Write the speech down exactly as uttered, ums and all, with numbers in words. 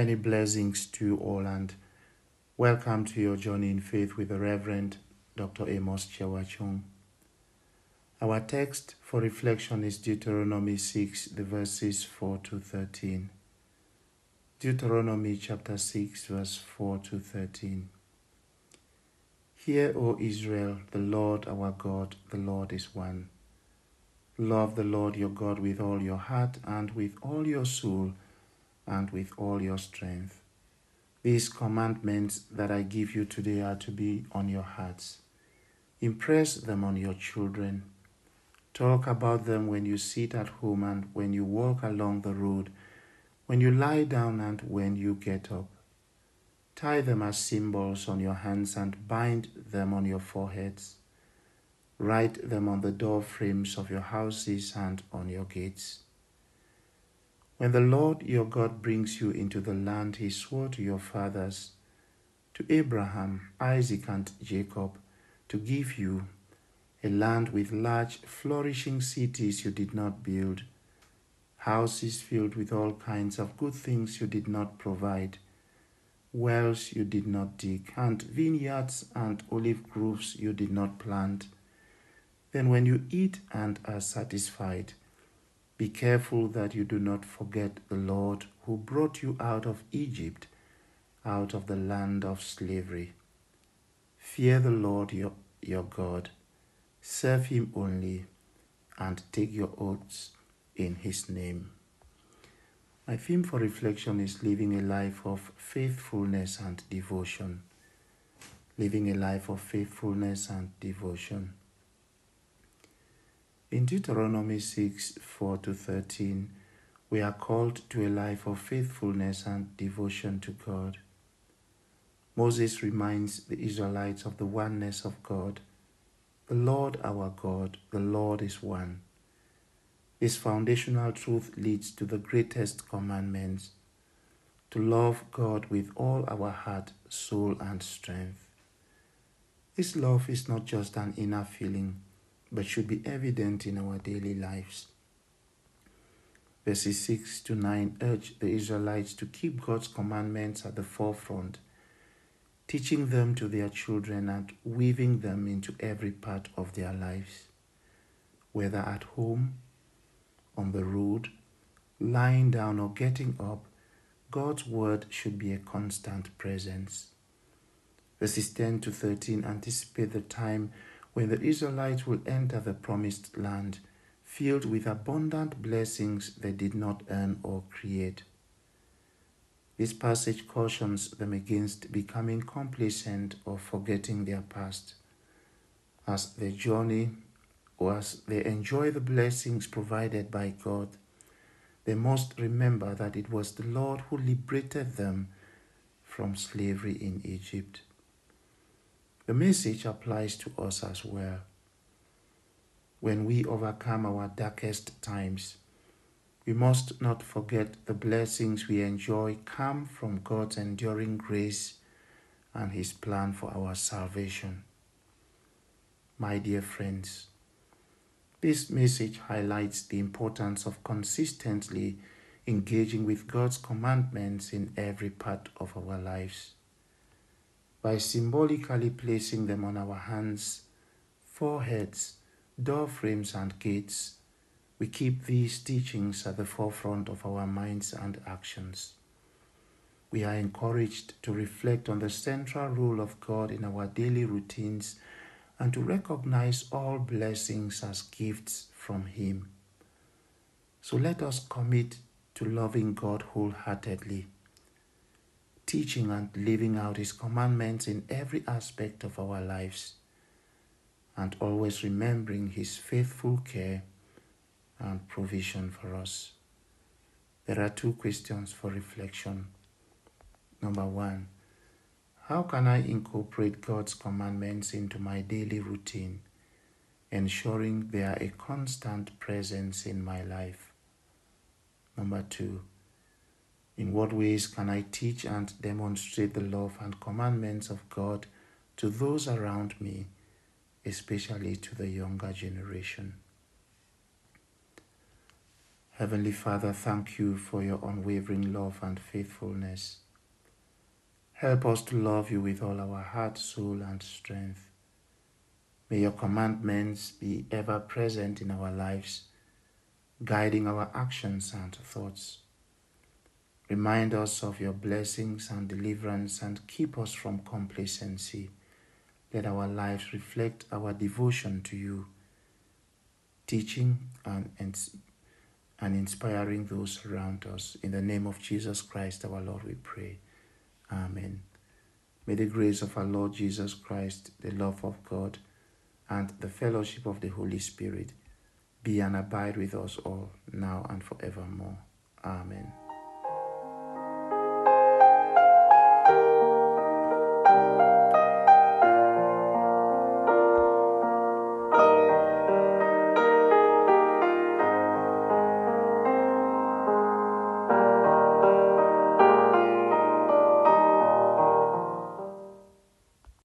Many blessings to you all, and welcome to your journey in faith with the Reverend Doctor Amos Chewachung. Our text for reflection is Deuteronomy six, the verses four to thirteen. Deuteronomy chapter six, verse four to thirteen. Hear, O Israel, the Lord our God, the Lord is one. Love the Lord your God with all your heart and with all your soul and with all your strength. These commandments that I give you today are to be on your hearts. Impress them on your children. Talk about them when you sit at home and when you walk along the road, when you lie down and when you get up. Tie them as symbols on your hands and bind them on your foreheads. Write them on the door frames of your houses and on your gates. When the Lord your God brings you into the land he swore to your fathers, to Abraham, Isaac, and Jacob, to give you, a land with large, flourishing cities you did not build, houses filled with all kinds of good things you did not provide, wells you did not dig, and vineyards and olive groves you did not plant. Then when you eat and are satisfied, be careful that you do not forget the Lord who brought you out of Egypt, out of the land of slavery. Fear the Lord your, your God, serve him only, and take your oaths in his name. My theme for reflection is living a life of faithfulness and devotion. Living a life of faithfulness and devotion. In Deuteronomy six, four to thirteen, we are called to a life of faithfulness and devotion to God. Moses reminds the Israelites of the oneness of God. The Lord our God, the Lord is one. This foundational truth leads to the greatest commandments, to love God with all our heart, soul, and strength. This love is not just an inner feeling, but should be evident in our daily lives. Verses six to nine urge the Israelites to keep God's commandments at the forefront, teaching them to their children and weaving them into every part of their lives. Whether at home, on the road, lying down or getting up, God's word should be a constant presence. Verses ten to thirteen anticipate the time when the Israelites will enter the promised land, filled with abundant blessings they did not earn or create. This passage cautions them against becoming complacent or forgetting their past. As they journey or as they enjoy the blessings provided by God, they must remember that it was the Lord who liberated them from slavery in Egypt. The message applies to us as well. When we overcome our darkest times, we must not forget the blessings we enjoy come from God's enduring grace and his plan for our salvation. My dear friends, this message highlights the importance of consistently engaging with God's commandments in every part of our lives. By symbolically placing them on our hands, foreheads, door frames, and gates, we keep these teachings at the forefront of our minds and actions. We are encouraged to reflect on the central role of God in our daily routines and to recognize all blessings as gifts from him. So let us commit to loving God wholeheartedly, teaching and living out his commandments in every aspect of our lives, and always remembering his faithful care and provision for us. There are two questions for reflection. Number one, how can I incorporate God's commandments into my daily routine, ensuring they are a constant presence in my life? Number two, in what ways can I teach and demonstrate the love and commandments of God to those around me, especially to the younger generation? Heavenly Father, thank you for your unwavering love and faithfulness. Help us to love you with all our heart, soul, and strength. May your commandments be ever present in our lives, guiding our actions and thoughts. Remind us of your blessings and deliverance and keep us from complacency. Let our lives reflect our devotion to you, teaching and, and, and inspiring those around us. In the name of Jesus Christ, our Lord, we pray. Amen. May the grace of our Lord Jesus Christ, the love of God, and the fellowship of the Holy Spirit be and abide with us all, now and forevermore. Amen.